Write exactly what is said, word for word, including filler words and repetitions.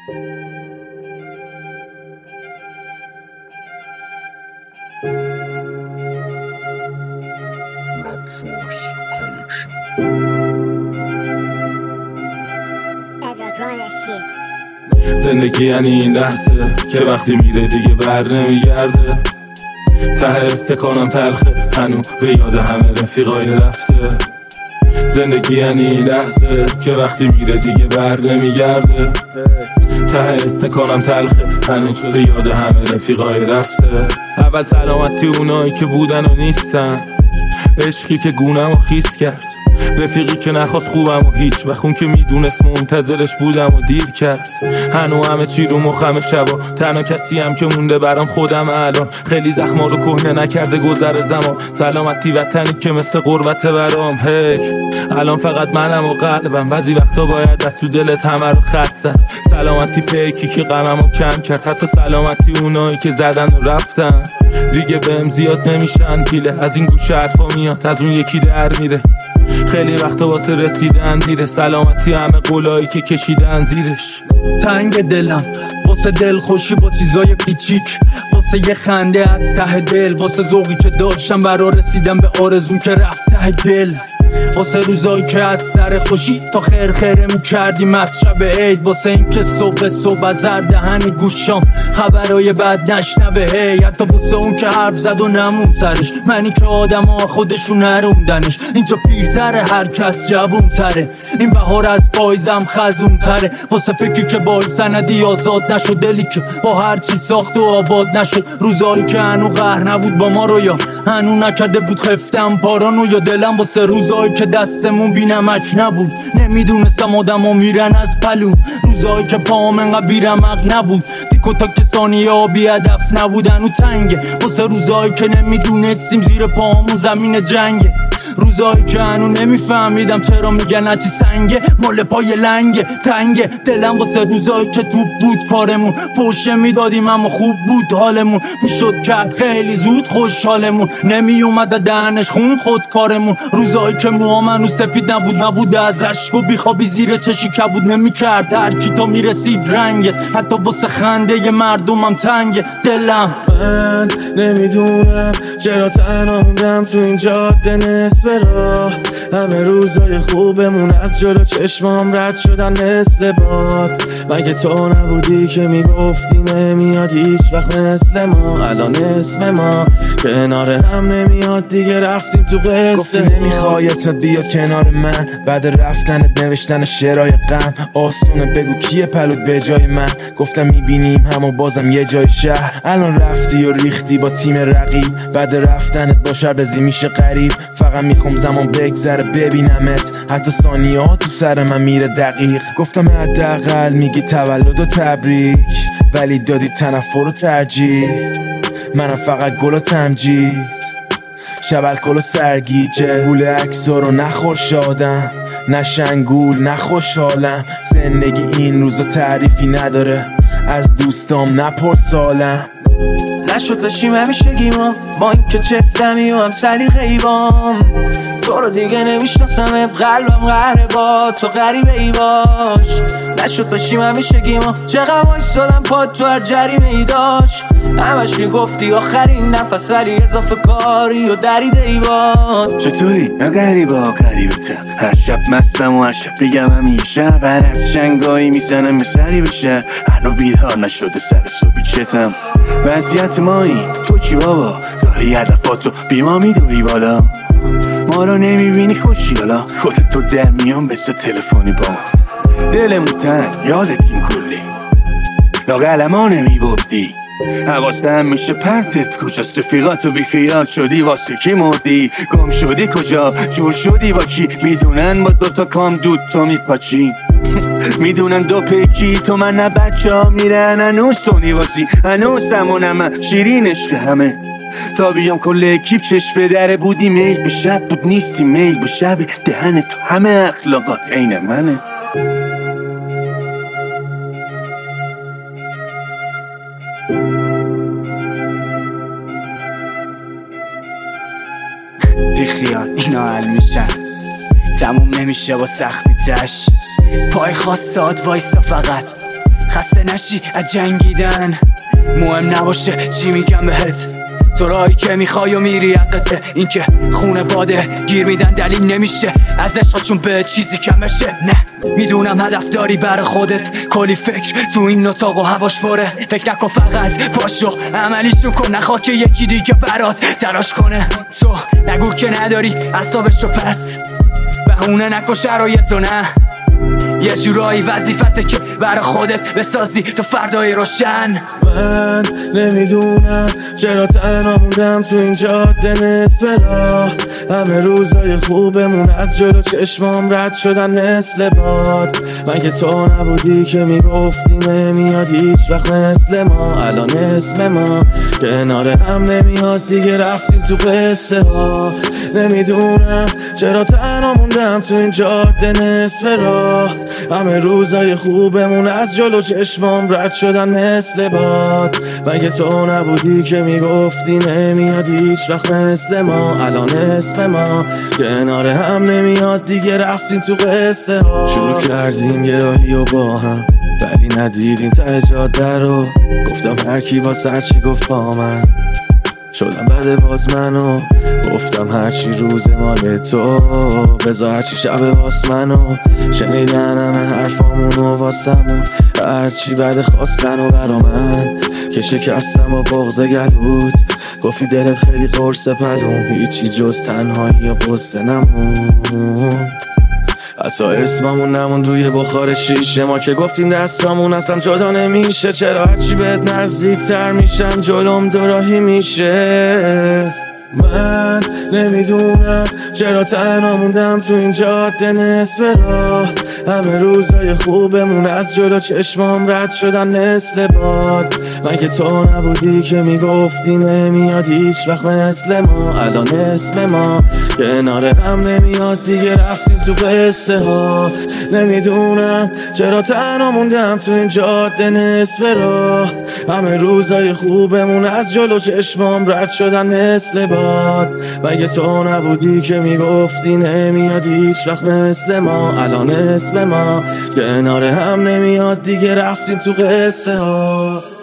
زندگی یعنی این لحظه که وقتی میره دیگه بر نمیگرده. ته استکانم تلخه هنو به یاد همه رفیقای رفته. زندگی یعنی این لحظه که وقتی میره دیگه بر نمیگرده. ته استکانم تلخه هنو به یاد همه رفیقای رفته. اول سلامتی اونایی که بودن و نیستن، عشقی که گونم و خیس کرد، رفیقی که نخواست خوبم و هیچ وقت اون که میدونست منتظرش بودم و دیر کرد. هنو همه چی رو مخم شبا، تنها کسی هم که مونده برام خودم الان. خیلی زخما رو کهنه نکرده گذر زمان، سلامتی وطنی که مثل قربت برام. هی الان فقط منم و قلبم، بعضی وقتا باید دست تو دلت همه رو خط زد. سلامتی پیکی که غممو کم کرد، حتی سلامتی اونایی که زدن و رفتن. دیگه بهم زیاد نمیشن پیله، از این گوشه حرفا میاد از اون یکی در میره. خیلی وقتا واسه رسیدن دیره، سلامتی همه قولایی که کشیدن زیرش. تنگ دلم واسه دل خوشی با چیزای پیچیک، واسه یه خنده از ته دل، واسه ذوقی که داشتم برا رسیدم به آرزون که رفت ته دل، واسه روزایی که از سر خوشی تا خیر خیره میکردیم از شب عید، واسه این که صبح صبح از هر دهن گوشام خبرای بد نشنوه. هی حتی واسه اون که حرف زد و نمون سرش، منی که آدم ها خودشون نروندنش. اینجا پیرتره هر کس جوون تره، این بهار از پایزم خزون تره. واسه فکری که با سندی آزاد نشد، دلی که با هر چی ساخت و آباد نشد. روزایی که هنو قهر نبود با ما رو، یا هنو نکرده بود خفتم پارانو، یا دلم واسه روزایی که دستمون بی نمک نبود. نمیدونستم آدم ها میرن از پلو، روزایی که پاهم انقدر بی رمق نبود. تیکو تا که ثانیه ها بی هدف نبودن و تنگه، واسه روزایی که نمیدونستیم زیر پاهمون زمین جنگه. روزایی که هنو نمیفهمیدم چرا میگن هرچی سنگه مال پای لنگه تنگه. دلم واسه روزایی که توپ بود کارمون، فوشه میدادیم اما خوب بود حالمون. میشد کرد خیلی زود خوشحالمون، نمی اومده دهنش خون خود کارمون. روزایی که موها منو سفید نبود، نبود از عشق و بیخوابی زیر چشی کبود نمیکرد هر کی تا میرسید رنگت. حتی واسه خنده ی مردمم تنگه دلم. من نمیدونم چرا تنها موندم تو این جاده نصف راه. همه روزای خوبمون از جلو چشمام رد شدن مثل باد. مگه تو نبودی که میگفتی نمیاد هیچ وقت مثل ما؟ الان اسم ما کنار هم نمیاد دیگه، رفتیم تو قصه. گفتی نمیخوای اسمت بیاد کنار من، بعد رفتنت نوشتن شعرهای غم. آسونه بگو کیه پلوت به جای من؟ گفتم میبینیم همو بازم یه جای شهر. الان رفتی و ریختی با تیم رقیب، بعد رفتنت با شربزی میشه غریب. فقط میخوام زمان بگذره ببینمت، حتی ثانیه ها تو سر من میره دقیق. گفتم حداقل میگی تولد و تبریک، ولی دادی تنفر و ترجیح. منم فقط گل و تمجید، شب الکل و سرگیجه. گول عکسا رو نخوشادم، نه شنگول نه خوشحالم. زندگی این روزا تعریفی نداره، از دوستام نپرس سالم. نشد بشیم همیشگیما، با این که چفتمی و هم سلیقه ای بام. تو رو دیگه نمیشناسم، قلبم قهره با تو غریبه ای باش. نشد بشیم همیشگیما، چقدر وایسادم پاد تو هر جریمه ای داشت. همش میگفتی آخرین نفس، ولی اضافه کاری و دریده ای باد. چطوری؟ نه غریبه ها غریبه تر، هر شب مستم و هر شب بگم همیشه. بر از شنگایی میزنم به سری بشه، هنو بیدار نشده سر صبحی چتم. وضعیت مایی تو چی بابا؟ داری هدفاتو بی ما میدوی بالا، ما رو نمیبینی خوشیالا. خودت تو در میان بسه تلفنی با دلمون تن یادت این کلی لاغلما نمیبردی. حواستم میشه پرتت کجاست؟ رفیقاتو بیخیال شدی واسه کی مردی؟ گم شدی کجا؟ جور شدی با کی؟ میدونن با دوتا کام دود تو میپاچی. میدونن دو پیکی تو من نه بچه ها میرن هنوز سونی واسی، هنوز سمونم شیرین عشق همه. تا بیام کل اکیب چشم به دره بودی، میل به شب بود نیستی میل به شب. دهن تو همه اخلاقات عین منه. بیخیال اینا حل میشن، تموم نمیشه با سختی تش. پای خواستاد وایسا فقط، خسته نشی از جنگیدن، مهم نباشه چی میگم بهت، تو راهی که میخوای و میری حقته. این که خونه باده گیر میدن دلیل نمیشه از عشقشون به چیزی کم بشه. نه میدونم هدف داری بر خودت، کلی فکر تو این اتاق و هواش پره. فکر نکن فقط پاشو عملیشون کن، نخواد که یکی دیگه برات تلاش کنه. تو نگو که نداری اعصابشو، پس بهونه نکن شرایطو. نه یه جورایی وظیفته که برا خودت بسازی تو فردای روشن. من نمیدونم چرا تنها موندم تو این جاده نصف راه، همه روزای خوبمون از جلو چشمام رد شدن مثل باد. من که تو نبودی که میگفتی نمیاد هیچ وقت مثل ما، الان اسم ما کنار هم نمیاد دیگه رفتیم تو قصه ها. نمیدونم چرا تنها موندم تو این جاده نصف راه، همه روزای خوبمون از جلو چشمام رد شدن مثل باد. مگه تو نبودی که میگفتی نمیاد هیچ وقت مثل ما، الان اسم ما کنار هم نمیاد دیگه رفتیم تو قصه ها. شروع کردیم یه راهی و با هم ولی ندیدیم ته جاده رو، گفتم هر کی با سر چی گفت با من، شدم بعد باز منو گفتم هرچی روز مال تو بذار هرچی شب واس منو، شنیدن همه حرفامونو واسمون هرچی بعد خواستن و برا من که شکستم و بغض گلود، گفتی دلت خیلی قرص پلوم، هیچی جز تنهایی و قصه نمون. حتی اسممون نمون روی بخار شیشه، ما که گفتیم دستامون اصلا جدا نمیشه، چرا هرچی بهت نزدیک تر میشم جلوم دوراهی میشه. من نمیدونم چرا تنها موندم تو این جاده نصف راه، همه روزای خوبمون از جلو چشمام رد شدن مثل باد. من که تو نبودی که میگفتی نمیاد هیچ وقت مثل ما، الان اسم ما کنار هم نمیاد دیگه رفتیم تو قصه ها. نمیدونم چرا تنها موندم تو این جاده نصف راه، همه روزای خوبمون از جلو چشمام رد شدن مثل باد. مگه تو نبودی که میگفتی نمیاد هیچ وقت مثل ما، الان اسم ما کنار هم نمیاد دیگه رفتیم تو قصه ها.